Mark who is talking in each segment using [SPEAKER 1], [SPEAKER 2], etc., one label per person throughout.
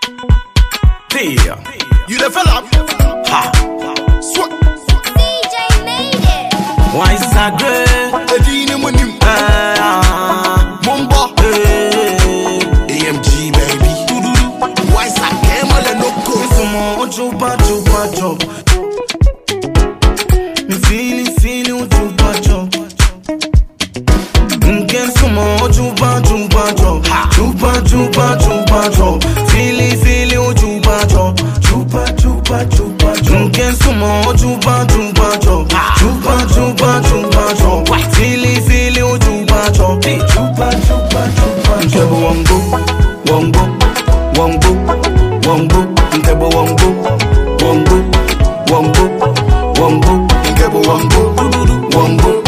[SPEAKER 1] Yeah. You the fella? Ha. Swat.
[SPEAKER 2] DJ made it.
[SPEAKER 1] Why is that great? Edini Munim. Mumba. AMG baby. Why is that game? No go. Some chupa chupa chop. Me feeling chupa chop. Get some more chupa chupa chop. Chupa chupa chupa chop. Feeling chupa chop. Chupa chop. Get some more chupa chupa chop. Chupa chop. Feeling chupa chop. Chupa chop. Nkebo wongo. Nkebo wongo. Nkebo wongo.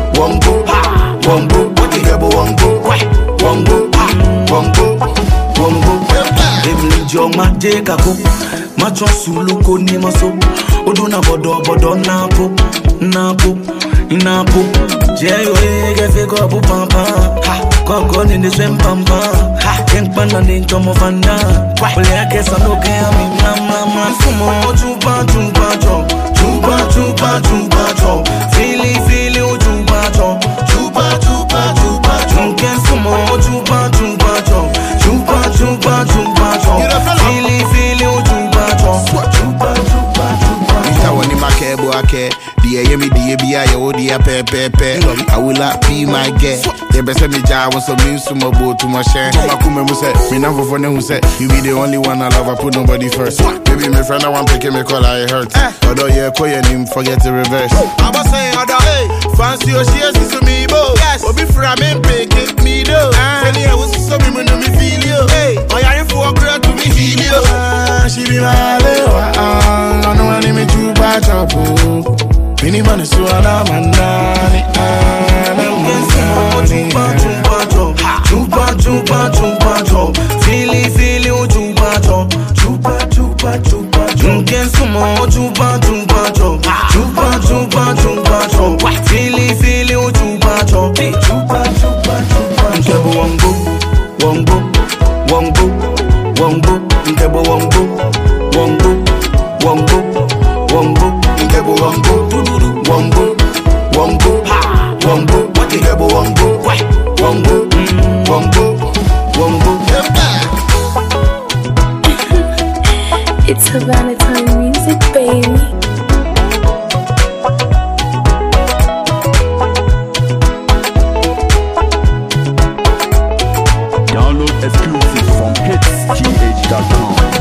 [SPEAKER 1] Emily Joma Jekako Macho Suluko Nimaso Oduna Bodo Napo Jayo Fego Papa Coco in the same pampa Kenkpan and in Tomo Fanda Pulea Kesa Loke Mama Sumo Chupa Chop Fili Chupa Chop Ken Sumo Chupa Chop Chupa Chop Fili Chupa Chop
[SPEAKER 3] Ita wani makebo ake Diye yemi diye biya yo diya pepe I will not be my guest. They best me jar want some news to my boat to my share. My kume mu say, me never for who say you be the only one I love. I put nobody first. Baby, my friend I want picking me call I hurt. Although yeah, call your name, forget the reverse. I was saying other hey, fancy your shares is to me bo. Yes, but before I make it me do. Any I was so me when me feel you. Hey, I am for great to me heal you. She be my lewa. I know I need me to batch up. Mini man is so alamandani.
[SPEAKER 1] Chupa chop. Fili chupa chop. Get some more chupa chop. Chupa chop. Fili chupa chop. Nkebo wongo. Nkebo wongo. Nkebo wongo. What you ever wongo.
[SPEAKER 2] It's a Valentine music, baby.
[SPEAKER 4] Download exclusive from hitsgh.com.